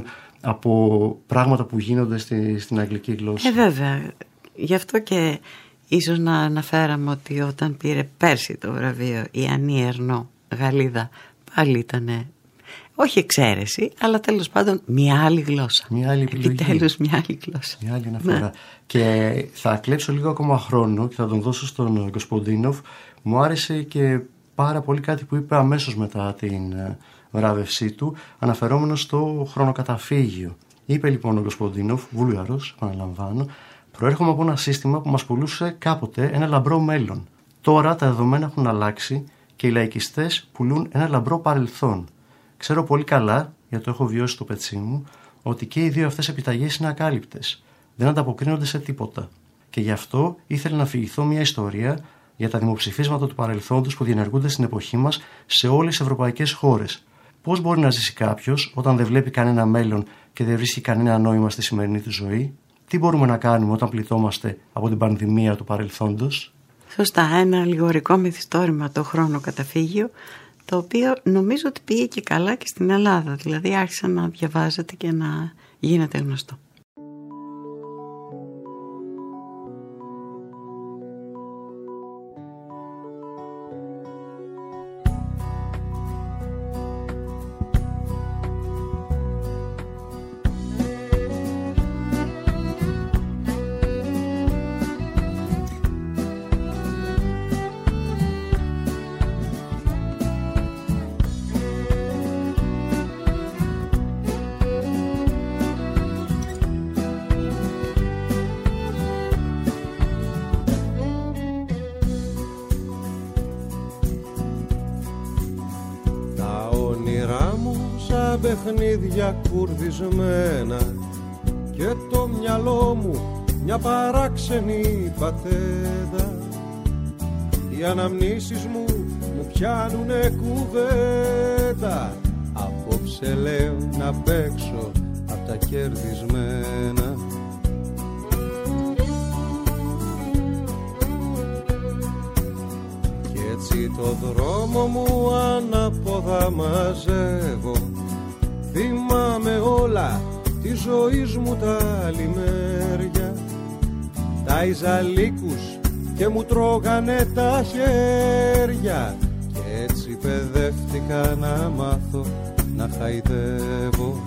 από πράγματα που γίνονται στην αγγλική γλώσσα. Βέβαια. Γι' αυτό και ίσως να αναφέραμε ότι όταν πήρε πέρσι το βραβείο η Ανή Ερνό, Γαλλίδα, πάλι ήταν όχι εξαίρεση, αλλά τέλος πάντων μια άλλη γλώσσα. Μια άλλη επιλογή. Επιτέλους μια άλλη γλώσσα. Μια άλλη αναφορά. Ναι. Και θα κλέψω λίγο ακόμα χρόνο και θα τον δώσω στον Γκοσποντίνοφ. Μου άρεσε και πάρα πολύ κάτι που είπε αμέσως μετά την βράβευσή του, αναφερόμενο στο Χρονοκαταφύγιο. Είπε λοιπόν ο Γκοσποντίνοφ, Βούλγαρος, επαναλαμβάνω: προέρχομαι από ένα σύστημα που μας πουλούσε κάποτε ένα λαμπρό μέλλον. Τώρα τα δεδομένα έχουν αλλάξει και οι λαϊκιστές πουλούν ένα λαμπρό παρελθόν. Ξέρω πολύ καλά, γιατί το έχω βιώσει στο πετσί μου, ότι και οι δύο αυτές επιταγές είναι ακάλυπτες. Δεν ανταποκρίνονται σε τίποτα. Και γι' αυτό ήθελα να αφηγηθώ μια ιστορία για τα δημοψηφίσματα του παρελθόντος που διενεργούνται στην εποχή μας σε όλες τις ευρωπαϊκές χώρες. Πώς μπορεί να ζήσει κάποιος όταν δεν βλέπει κανένα μέλλον και δεν βρίσκει κανένα νόημα στη σημερινή του ζωή? Τι μπορούμε να κάνουμε όταν πληττόμαστε από την πανδημία του παρελθόντος? Σωστά, ένα αλληγορικό μυθιστόρημα, το Χρονοκαταφύγιο, το οποίο νομίζω ότι πήγε και καλά και στην Ελλάδα. Δηλαδή άρχισε να διαβάζεται και να γίνεται γνωστό. Παιχνίδια κουρδισμένα και το μυαλό μου μια παράξενη πατέντα. Οι αναμνήσεις μου πιάνουνε κουβέντα. Απόψε λέω να παίξω απ' τα κερδισμένα. Κι έτσι το δρόμο μου ανάποδα μαζεύω. Θυμάμαι όλα τη ζωή μου τα λιμέρια. Τάιζα λύκους και μου τρώγανε τα χέρια. Κι έτσι παιδεύτηκα να μάθω να χαϊδεύω.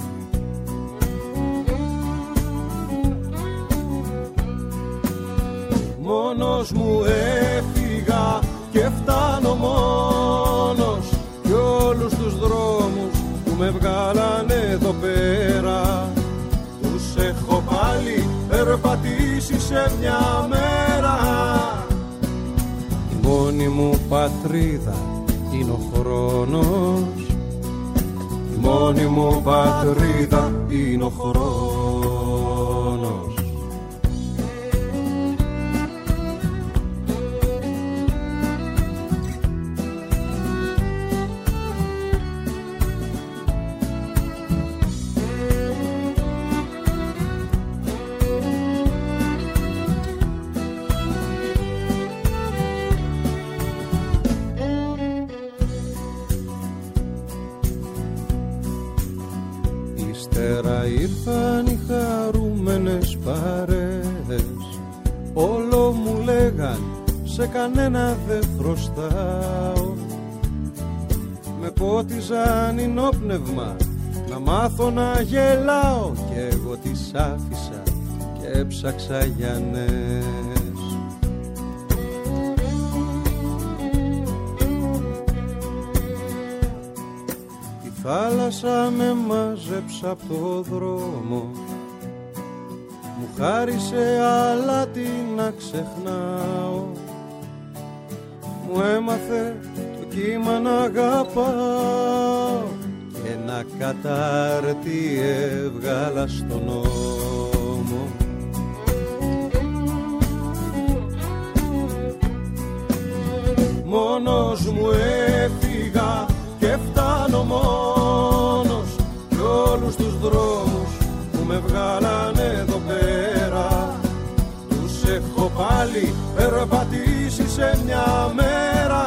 Μόνος μου έφυγα και φτάνω μόνος. Κι όλους τους δρόμους με βγάλανε εδώ πέρα τους έχω πάλι περπατήσει σε μια μέρα. Η μόνη μου πατρίδα είναι ο χρόνος. Η μόνη μου πατρίδα είναι ο χρόνος. Ήρθαν οι χαρούμενες παρέες, όλο μου λέγαν σε κανένα δεν χρωστάω. Με πότιζαν ινόπνευμα να μάθω να γελάω κι εγώ τις άφησα και έψαξα για νες. Η θάλασσα με μάζεψε απ' το δρόμο, μου χάρισε αλάτι να ξεχνάω, μου έμαθε το κύμα να αγαπάω και ένα κατάρτι έβγαλα στον ώμο. Μόνος μου έφυγα και φτάνω μόνος κι όλους τους δρόμους που με βγάλανε εδώ πέρα τους έχω πάλι περπατήσει σε μια μέρα.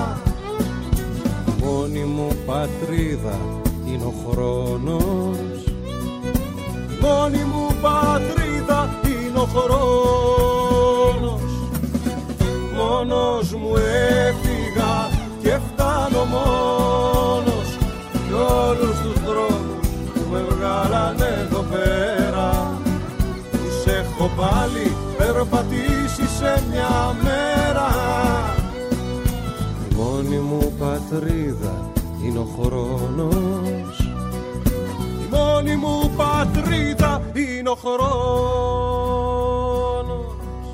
Μόνη μου πατρίδα είναι ο χρόνος, μόνη μου πατρίδα είναι ο χρόνος. Μόνος μου έφυγα και φτάνω μόνος κι όλους τους δρόμους που με βγάλανε εδώ πέρα τους έχω πάλι περπατήσει σε μια μέρα. Η μόνη μου πατρίδα είναι ο χρόνος, η μόνη μου πατρίδα είναι ο χρόνος.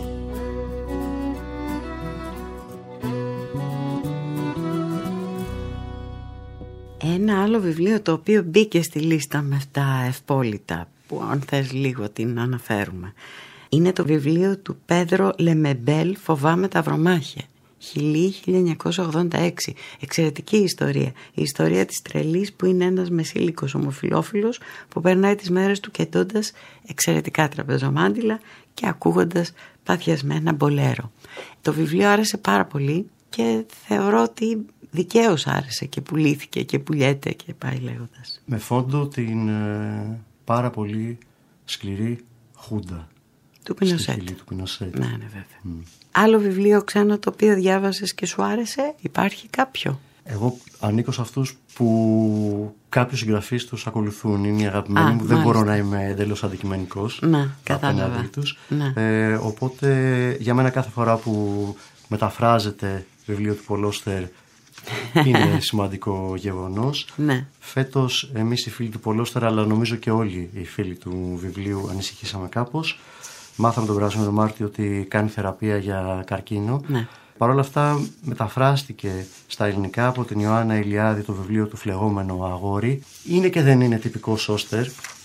Ένα άλλο βιβλίο το οποίο μπήκε στη λίστα με αυτά ευπόλυτα, που αν θες λίγο την αναφέρουμε, είναι το βιβλίο του Πέδρο Λεμεμπέλ «Φοβάμαι τα βρωμάχια». Χιλή 1986. Εξαιρετική ιστορία. Η ιστορία της τρελής που είναι ένας μεσήλικος ομοφυλόφιλος που περνάει τις μέρες του κοιτώντας εξαιρετικά τραπεζομάντιλα και ακούγοντας παθιασμένα μπολέρο. Το βιβλίο άρεσε πάρα πολύ και θεωρώ ότι δικαίως άρεσε και πουλήθηκε και πουλιέται και πάει λέγοντας. Με φόντο την πάρα πολύ σκληρή Χούντα του Πινοσέτ. Ναι, βέβαια. Άλλο βιβλίο ξένο το οποίο διάβασες και σου άρεσε, υπάρχει κάποιο? Εγώ ανήκω σε αυτούς που κάποιους συγγραφείς τους ακολουθούν. Είναι οι αγαπημένοι μου. Δεν μπορώ να είμαι εντελώς αντικειμενικός απέναντί τους. Οπότε για μένα κάθε φορά που μεταφράζεται βιβλίο του Πολ Όστερ είναι σημαντικό γεγονός. Φέτος εμείς οι φίλοι του Πολ Όστερ, αλλά νομίζω και όλοι οι φίλοι του βιβλίου, ανησυχήσαμε κάπως. Μάθαμε τον περασμένο Μάρτιο ότι κάνει θεραπεία για καρκίνο. Παρ' όλα αυτά μεταφράστηκε στα ελληνικά από την Ιωάννα Ηλιάδη το βιβλίο του «Φλεγόμενο αγόρι». Είναι και δεν είναι τυπικός Όστερ.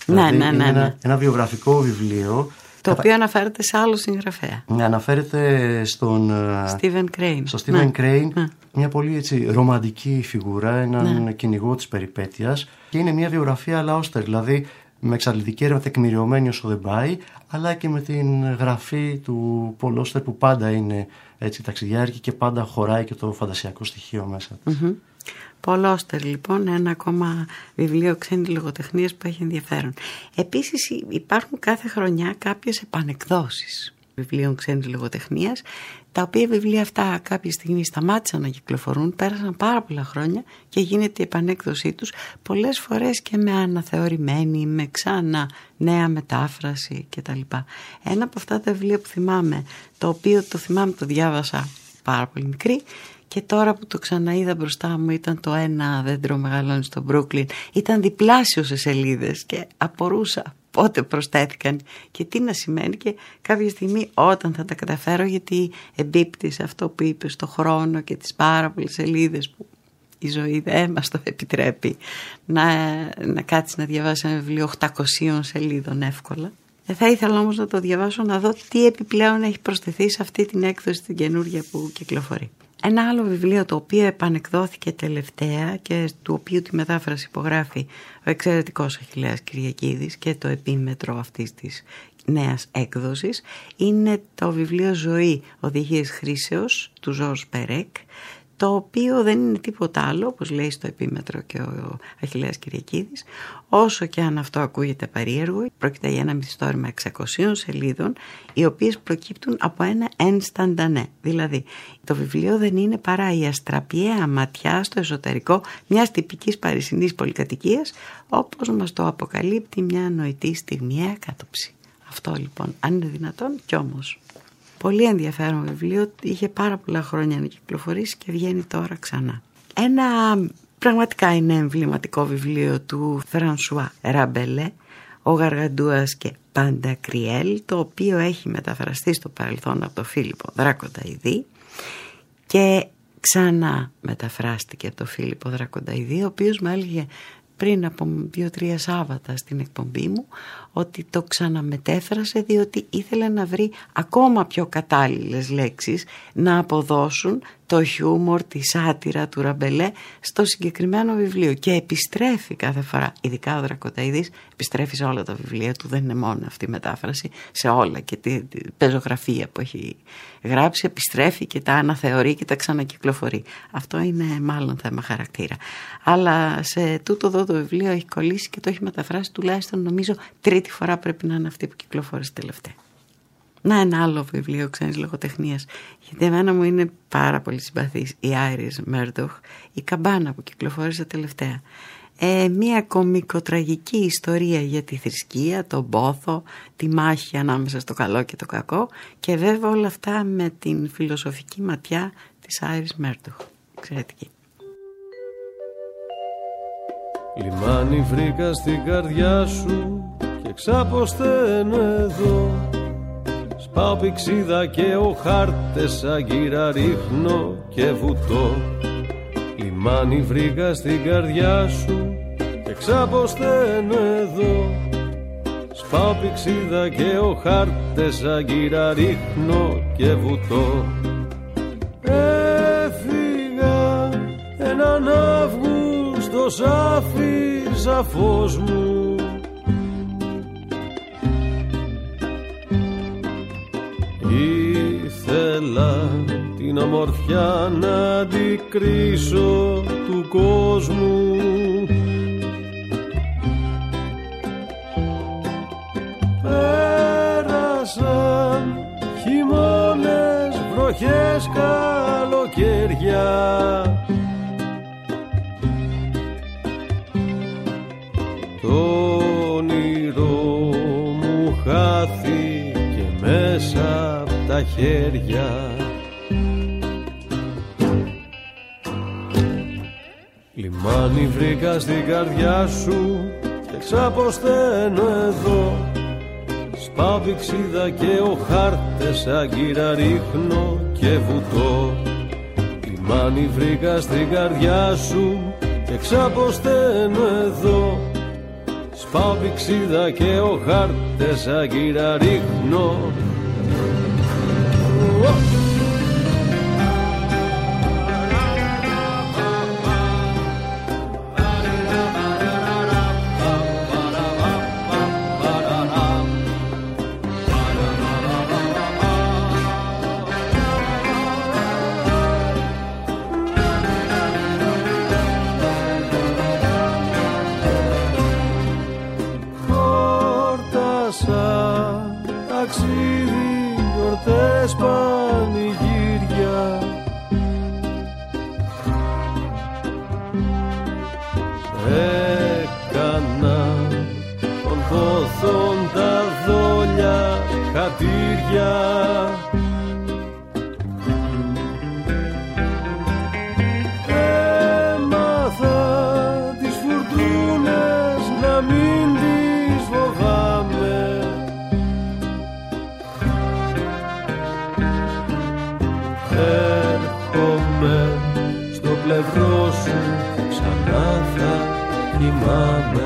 Είναι ένα βιογραφικό βιβλίο. Το οποίο αναφέρεται σε άλλο συγγραφέα. Αναφέρεται στον Στίβεν Κρέιν. Στο Στίβεν Κρέιν, μια πολύ έτσι ρομαντική φιγούρα, έναν κυνηγό της περιπέτειας. Και είναι μια βιογραφία αλλά Όστερ, δηλαδή με εξαντλητική έρευνα, τεκμηριωμένη όσο δεν πάει, αλλά και με την γραφή του Πολ Όστερ που πάντα είναι έτσι ταξιδιάρικη και πάντα χωράει και το φαντασιακό στοιχείο μέσα της. Πολ Όστερ λοιπόν, ένα ακόμα βιβλίο ξένης λογοτεχνίας που έχει ενδιαφέρον. Επίσης υπάρχουν κάθε χρονιά κάποιες επανεκδόσεις βιβλίων ξένης λογοτεχνίας, τα οποία βιβλία αυτά κάποια στιγμή σταμάτησαν να κυκλοφορούν, πέρασαν πάρα πολλά χρόνια και γίνεται η επανέκδοσή τους, πολλές φορές και με αναθεωρημένη, με ξανά νέα μετάφραση κτλ. Ένα από αυτά τα βιβλία που θυμάμαι, το οποίο το θυμάμαι το διάβασα πάρα πολύ μικρή και τώρα που το ξαναείδα μπροστά μου, ήταν το «Ένα δέντρο μεγαλώνει στο Μπρούκλιν». Ήταν διπλάσιο σε σελίδες και απορούσα πότε προσθέθηκαν και τι να σημαίνει, και κάποια στιγμή όταν θα τα καταφέρω, γιατί εμπίπτει σε αυτό που είπε, στο χρόνο και τις πάρα πολλές σελίδες που η ζωή δεν μας το επιτρέπει να κάτσει να διαβάσει ένα βιβλίο 800 σελίδων εύκολα. Θα ήθελα όμως να το διαβάσω, να δω τι επιπλέον έχει προσθεθεί σε αυτή την έκδοση την καινούργια που κυκλοφορεί. Ένα άλλο βιβλίο το οποίο επανεκδόθηκε τελευταία και του οποίου τη μετάφραση υπογράφει ο εξαιρετικός Αχιλλέας Κυριακίδης και το επίμετρο αυτής της νέας έκδοσης, είναι το βιβλίο «Ζωή, οδηγίες χρήσεως» του Ζορζ Περέκ, το οποίο δεν είναι τίποτα άλλο, όπως λέει στο επίμετρο και ο Αχιλλέας Κυριακίδης, όσο και αν αυτό ακούγεται περίεργο. Πρόκειται για ένα μυθιστόρημα 600 σελίδων, οι οποίες προκύπτουν από ένα ενσταντανέ. Δηλαδή, το βιβλίο δεν είναι παρά η αστραπιαία ματιά στο εσωτερικό μιας τυπικής παρισινής πολυκατοικίας, όπως μας το αποκαλύπτει μια νοητή στιγμιαία κάτωψη. Αυτό λοιπόν, αν είναι δυνατόν, κι όμως. Πολύ ενδιαφέρον βιβλίο, είχε πάρα πολλά χρόνια να κυκλοφορήσει και βγαίνει τώρα ξανά. Ένα πραγματικά είναι εμβληματικό βιβλίο του Φρανσουά Ραμπελέ, ο Γαργαντούας και Παντακριέλ, το οποίο έχει μεταφραστεί στο παρελθόν από τον Φίλιππο Δράκοντα-Ιδή και ξανά μεταφράστηκε από τον Φίλιππο Δράκοντα-Ιδή, ο οποίος μου έλεγε πριν από 2-3 Σάββατα στην εκπομπή μου ότι το ξαναμετέφρασε διότι ήθελε να βρει ακόμα πιο κατάλληλες λέξεις να αποδώσουν το χιούμορ, τη σάτυρα του Ραμπελέ στο συγκεκριμένο βιβλίο και επιστρέφει κάθε φορά, ειδικά ο Δρακονταίδης επιστρέφει σε όλα τα βιβλία του, δεν είναι μόνο αυτή η μετάφραση, σε όλα και την πεζογραφία που έχει γράψει επιστρέφει και τα αναθεωρεί και τα ξανακυκλοφορεί. Αυτό είναι μάλλον θέμα χαρακτήρα, αλλά σε τούτο εδώ το βιβλίο έχει κολλήσει και το έχει μεταφράσει τουλάχιστον νομίζω 3η φορά πρέπει να είναι αυτή που κυκλοφόρησε τελευταία. Να, ένα άλλο βιβλίο ξένης λογοτεχνίας, γιατί εμένα μου είναι πάρα πολύ συμπαθής, η Iris Murdoch, η Καμπάνα που κυκλοφόρησε τελευταία. Μια κομικοτραγική ιστορία για τη θρησκεία, τον πόθο, τη μάχη ανάμεσα στο καλό και το κακό και βέβαια όλα αυτά με την φιλοσοφική ματιά της Iris Murdoch. Εξαιρετική. Λιμάνι βρήκα στην καρδιά σου και ξαποσταίνω εδώ. Σπάω πηξίδα και ο χάρτες αγκύρα ρίχνω και βουτώ. Λιμάνι βρήκα στην καρδιά σου και ξαποσταίνω εδώ. Σπάω πηξίδα και ο χάρτες αγκύρα ρίχνω και βουτώ. Έφυγα έναν Αύγουστο σ' άφησα φως μου. Ήθελα την ομορφιά να αντικρίσω του κόσμου. Πέρασαν χειμώνες, βροχές, καλοκαίρια. Το όνειρο μου χάθηκε μέσα απ' τα χέρια. Λιμάνι βρήκα στην καρδιά σου και ξαποσταίνω εδώ. Σπάω πηξίδα και ο χάρτες αγκύρα ρίχνω και βουτώ. Λιμάνι βρήκα στην καρδιά σου και ξαποσταίνω εδώ. Σπάω πηξίδα και ο χάρτες αγκύρα ρίχνω. Ταξίδι, γιορτές, πανηγύρια. Έκανα των πόθων τα δόλια χατήρια. Έμαθα τις φουρτούνες να μην τις φοβάμαι. Έρχομαι στο πλευρό σου, ξανά θα κοιμάμαι.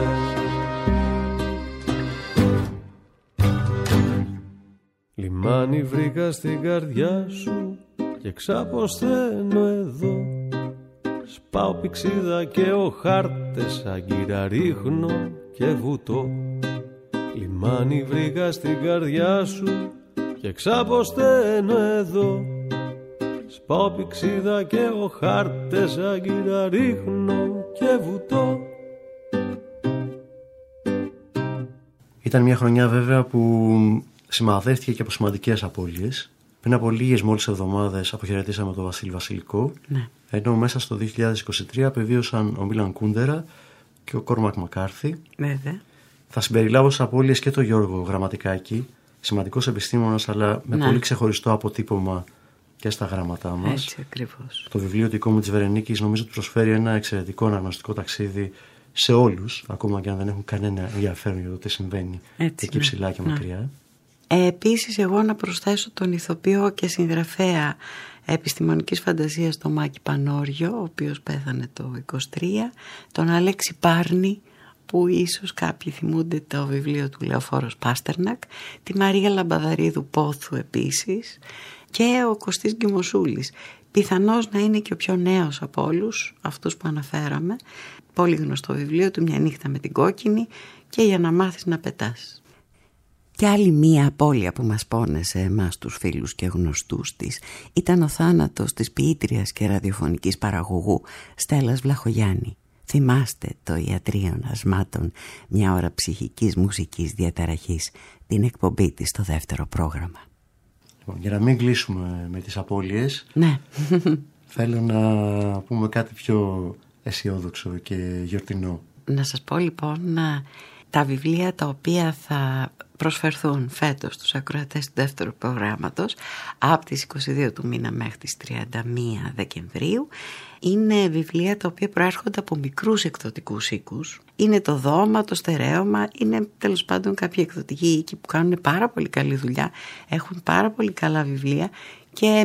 Λιμάνι βρήκα στην καρδιά σου και ξαποσταίνω εδώ. Σπάω πηξίδα και ο χάρτες αγκύρα ρίχνω και βουτώ. Λιμάνι βρήκα στην καρδιά σου και ξαποσταίνω εδώ. πάω πηξίδα και ο χάρτες άγκυρα ρίχνω και βουτώ. Ήταν μια χρονιά βέβαια που σημαδεύτηκε και από σημαντικές απώλειες. Πριν από λίγες μόλις εβδομάδες αποχαιρετήσαμε τον Βασίλη Βασιλικό, ναι. Ενώ μέσα στο 2023 απεβίωσαν ο Μίλαν Κούντερα και ο Κόρμακ Μακάρθι. Βέβαια. Θα συμπεριλάβω στις απώλειες και τον Γιώργο Γραμματικάκη, σημαντικός επιστήμονας, αλλά με πολύ ξεχωριστό αποτύπωμα και στα γράμματά μας. Έτσι ακριβώς. Το βιβλίο «Δικό μου της Βερενίκης» νομίζω ότι προσφέρει ένα εξαιρετικό αναγνωστικό ταξίδι σε όλους, ακόμα και αν δεν έχουν κανένα ενδιαφέρον για το τι συμβαίνει εκεί ψηλά και μακριά. Επίσης, εγώ να προσθέσω τον ηθοποιό και συγγραφέα επιστημονικής φαντασίας τον Μάκη Πανόριο, ο οποίος πέθανε το 23, τον Αλέξη Πάρνη, που ίσως κάποιοι θυμούνται το βιβλίο του Λεωφόρος Πάστερνακ, τη Μαρία Λαμπαδαρίδου Πόθου επίσης και ο Κωστής Γκυμοσούλης. Πιθανώς να είναι και ο πιο νέος από όλους αυτούς που αναφέραμε. Πολύ γνωστό βιβλίο του, «Μια νύχτα με την κόκκινη» και «Για να μάθεις να πετάς». Και άλλη μία απώλεια που μας πόνεσε εμάς τους φίλους και γνωστούς της ήταν ο θάνατος της ποιήτριας και ραδιοφωνικής παραγωγού Στέλλας Βλαχογιάννη. Θυμάστε το «Ιατρίων Ασμάτων, μια ώρα ψυχικής μουσικής διαταραχής», την εκπομπή της στο δεύτερο πρόγραμμα. Λοιπόν, για να μην κλείσουμε με τις απώλειες, ναι. Θέλω να πούμε κάτι πιο αισιόδοξο και γιορτινό. Να σας πω λοιπόν τα βιβλία τα οποία θα προσφερθούν φέτος στους ακροατές του δεύτερου προγράμματος από τις 22 του μήνα μέχρι τις 31 Δεκεμβρίου είναι βιβλία τα οποία προέρχονται από μικρούς εκδοτικούς οίκους. Είναι το Δώμα, το Στερέωμα, είναι τέλος πάντων κάποιοι εκδοτικοί οίκοι που κάνουν πάρα πολύ καλή δουλειά, έχουν πάρα πολύ καλά βιβλία και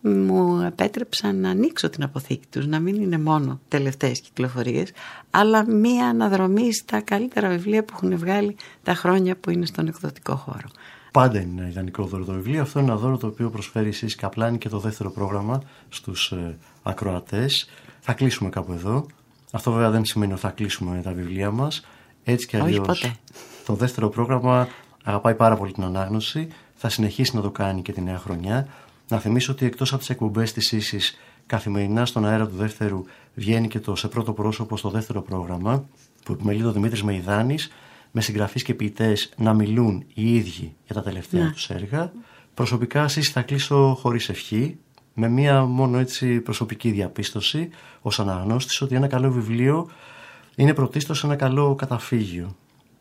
μου επέτρεψαν να ανοίξω την αποθήκη τους, να μην είναι μόνο τελευταίες κυκλοφορίες, αλλά μία αναδρομή στα καλύτερα βιβλία που έχουν βγάλει τα χρόνια που είναι στον εκδοτικό χώρο. Πάντα είναι ένα ιδανικό δώρο το βιβλίο. Αυτό είναι ένα δώρο το οποίο προσφέρει η ΣΥΣ Καπλάνη και το δεύτερο πρόγραμμα στους ακροατές. Θα κλείσουμε κάπου εδώ. Αυτό βέβαια δεν σημαίνει ότι θα κλείσουμε τα βιβλία μας. Έτσι κι αλλιώς το δεύτερο πρόγραμμα αγαπάει πάρα πολύ την ανάγνωση. Θα συνεχίσει να το κάνει και τη νέα χρονιά. Να θυμίσω ότι εκτός από τις εκπομπές της ίσης καθημερινά στον αέρα του δεύτερου βγαίνει και το σε πρώτο πρόσωπο στο δεύτερο πρόγραμμα που επιμελείται ο Δημήτρης Μεϊδάνης με συγγραφείς και ποιητές να μιλούν οι ίδιοι για τα τελευταία τους έργα. Προσωπικά ίσως θα κλείσω χωρίς ευχή με μία μόνο έτσι προσωπική διαπίστωση ως αναγνώστης ότι ένα καλό βιβλίο είναι πρωτίστως ένα καλό καταφύγιο.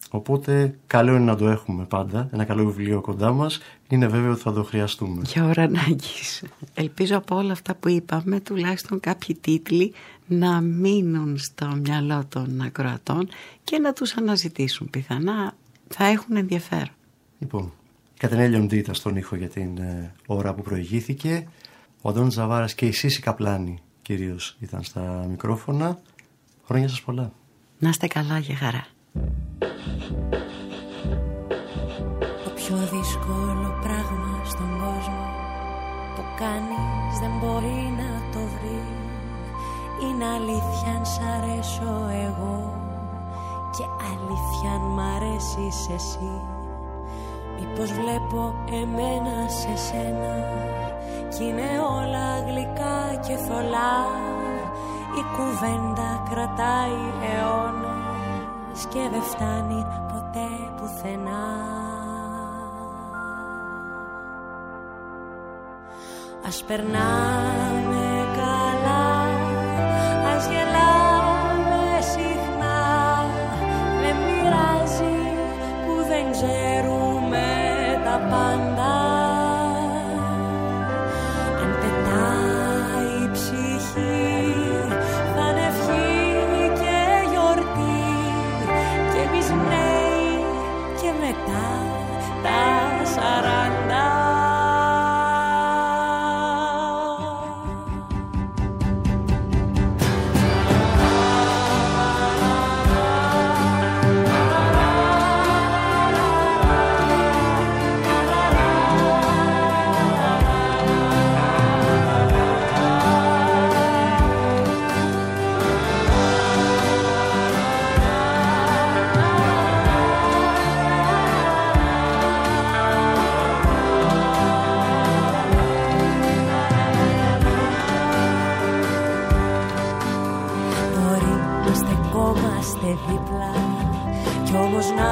Οπότε καλό είναι να το έχουμε πάντα, ένα καλό βιβλίο κοντά μας, είναι βέβαιο ότι θα το χρειαστούμε. Για ώρα ανάγκης. Ελπίζω από όλα αυτά που είπαμε τουλάχιστον κάποιοι τίτλοι να μείνουν στο μυαλό των ακροατών και να τους αναζητήσουν, πιθανά θα έχουν ενδιαφέρον. Λοιπόν, Κατενέλιο Ντίτα στον ήχο για την ώρα που προηγήθηκε, ο Αντώνης Ζαβάρας και η Σύση Καπλάνη κυρίως ήταν στα μικρόφωνα. Χρόνια σας πολλά. Να είστε καλά και χαρά. Το πιο δύσκολο πράγμα στον κόσμο το κανείς δεν μπορεί να το βρει. Είναι αλήθεια αν σ' αρέσω εγώ και αλήθεια αν μ' αρέσεις εσύ. Μήπως βλέπω εμένα σε σένα κι είναι όλα γλυκά και θολά. Η κουβέντα κρατάει αιώνες και δεν φτάνει ποτέ πουθενά. Ας περνάμε καλά, ας γελάμε συχνά. Δεν πειράζει που δεν ξέρουμε τα πάντα. Αν πετάει η ψυχή θα είναι ευχή και γιορτή. Και εμείς νέοι και μετά τα 40.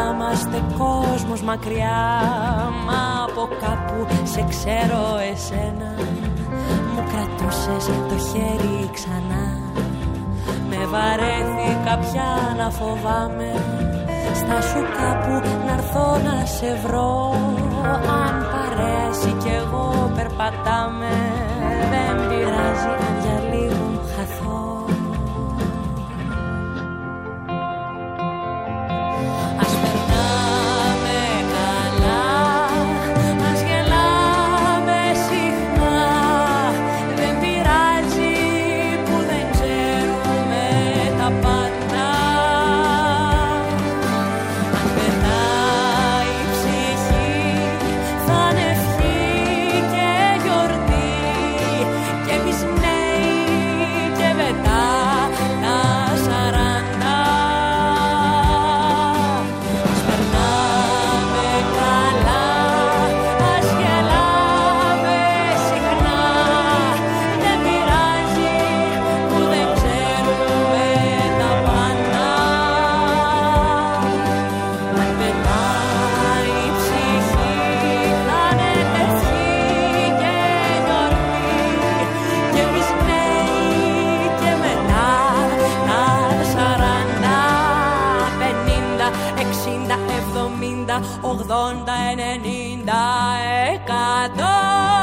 είμαστε κόσμος μακριά. Μα από κάπου σε ξέρω εσένα, μου κρατούσες το χέρι ξανά. Με βαρέθηκα πια να φοβάμαι, στάσου κάπου να'ρθώ να σε βρω. Αν παρέσει κι εγώ περπατάμε, δεν πειράζει αν για λίγο χαθώ. Ας περνάμε καλά, ας γελάμε συχνά, δεν πειράζει που δεν ξέρουμε τα πάντα. Αν πετάει η ψυχή θα είναι ευχή και γιορτή, και εμείς νέοι και μετά τα 40. Ας περνάμε καλά, ας γελάμε συχνά, δεν πειράζει που δεν ξέρουμε τα πάντα. Αν πετάει η ψυχή θα είναι ευχή και γιορτή, και εμείς νέοι και μετά τα 40, 50, 60, 70, 80, 90, 100.